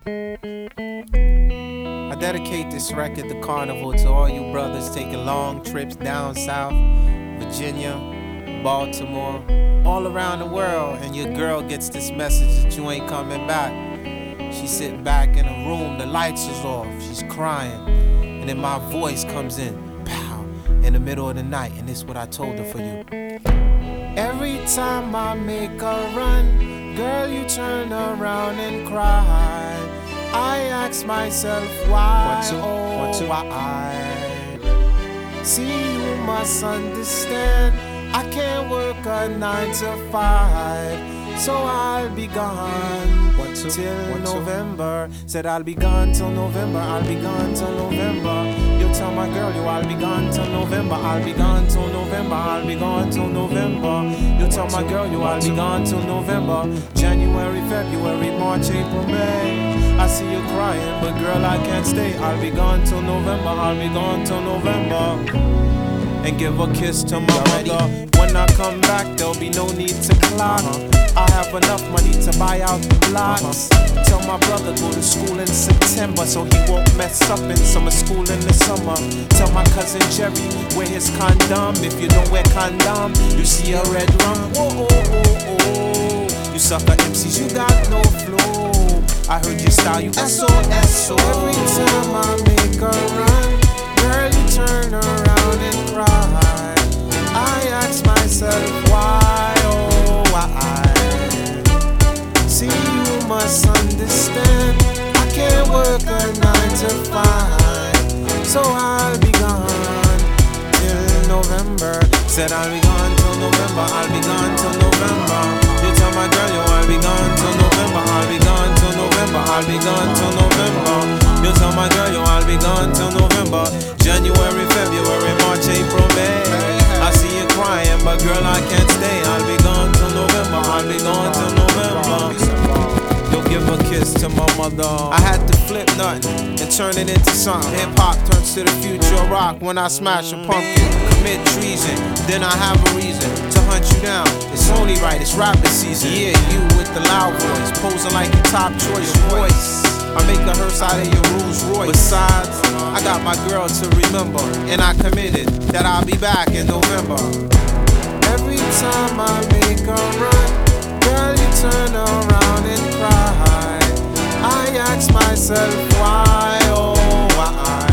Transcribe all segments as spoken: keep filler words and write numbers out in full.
I dedicate this record, The Carnival, to all you brothers taking long trips down south, Virginia, Baltimore, all around the world, and your girl gets this message that you ain't coming back. She's sitting back in a room, the lights is off, she's crying, and then my voice comes in, pow, in the middle of the night, and this is what I told her for you. Every time I make a run, girl, you turn around and cry. I ask myself why, One, two, oh one, two. why. See, you must understand, I can't work a nine to five, so I'll be gone One, two, till one, two. November. Said I'll be gone till November, I'll be gone till November. You tell my girl you I'll be gone till November, I'll be gone till November, I'll be gone till November. You tell my girl you I'll be gone till November. January, February, March, April, May. I see you crying, but girl I can't stay. I'll be gone till November, I'll be gone till November. And give a kiss to my mother. When I come back, there'll be no need to clock. Uh-huh. I have enough money to buy out the blocks. Uh-huh. Tell my brother go to school in September, so he won't mess up in summer school in the summer. Tell my cousin Jerry wear his condom. If you don't wear condom, you see a red rum. Whoa, oh, oh, oh. You sucker M Cs, you got no flow. I heard your style, you S O S O. Every time I make a run, girl, you turn around and cry. I ask myself why, oh why. See, you must understand, I can't work a nine to five, so I'll be gone till November. Said I'll be gone till November, I'll be gone till November. You tell my girl, yo, I'll be gone till November, I'll be gone till November, I'll be gone till November. You tell my girl, yo, I'll be gone till November. January, February, March, April, May. I see you crying, but girl, I can't stay. I'll be gone till November, I'll be gone till November. You'll give a kiss to my mother. I had to flip nothing and turn it into something. Hip hop turns to the future of rock when I smash a pumpkin. Commit treason, then I have a reason to hunt you down. It's only right, it's rapping season. Yeah, you with the loud voice, posing like your top choice voice. I make a hearse out of your Rolls Royce. Besides, I got my girl to remember, and I committed that I'll be back in November. Every time I make a run, girl, you turn around and cry. I ask myself why, oh why.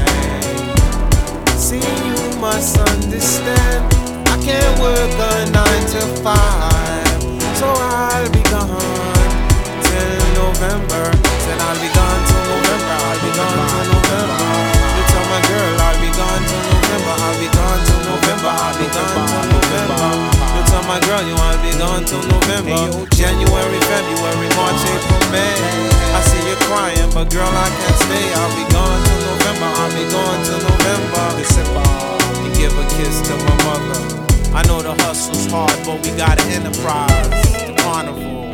See, you must understand, I can't work a nine to five, so I'll be gone till November. Said I'll be gone till November, I'll be gone till November. You tell my girl I'll be gone till November, I'll be gone till November, I'll be gone till November. You tell my girl you I'll be gone till November. January, February, March, April, May. I see you crying, but girl I can't stay. I'll be gone till November, I'll be gone till November. And give a kiss to my mother. I know the hustle's hard, but we got an enterprise. The Carnival.